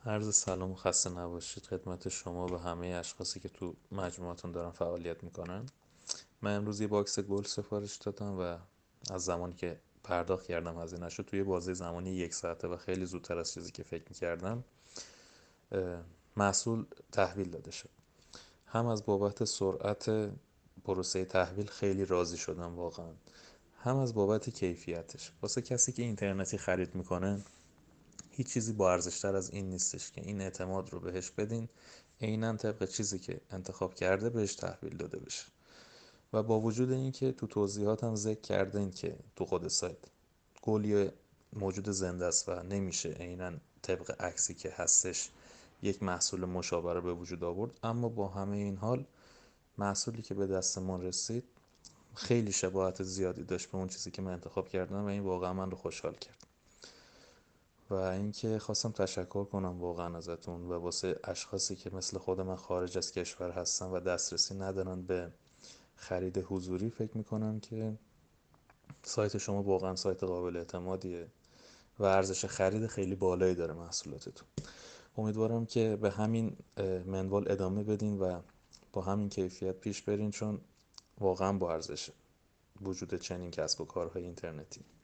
عرض سلام و خسته نباشید خدمت شما و همه اشخاصی که تو مجموعتون دارن فعالیت میکنن. من امروز یه باکس گل سفارش دادم و از زمانی که پرداخت کردم هزینه‌شو توی بازه زمانی 1 ساعته و خیلی زودتر از چیزی که فکر میکردم محصول تحویل داده شد. هم از بابت سرعت پروسه تحویل خیلی راضی شدم واقعا، هم از بابت کیفیتش. واسه کسی که اینترنتی خرید میکنه هیچ چیزی با ارزشتر از این نیستش که این اعتماد رو بهش بدین عیناً طبق چیزی که انتخاب کرده بهش تحویل داده بشه. و با وجود اینکه تو توضیحاتم ذکر کردین که تو خود سایت گلیه موجود زنده است و نمیشه عیناً طبق عکسی که هستش یک محصول مشابه رو به وجود آورد، اما با همه این حال محصولی که به دستمون رسید خیلی شباهت زیادی داشت به اون چیزی که من انتخاب کردم و این واقعا من رو خوشحال کرد. و اینکه خواستم تشکر کنم واقعا ازتون و واسه اشخاصی که مثل خود من خارج از کشور هستن و دسترسی ندارن به خرید حضوری، فکر میکنم که سایت شما واقعا سایت قابل اعتمادیه و ارزش خرید خیلی بالایی داره محصولاتتون. امیدوارم که به همین منوال ادامه بدین و با همین کیفیت پیش برین، چون واقعا با ارزش وجود چنین کسب و کارهای اینترنتی.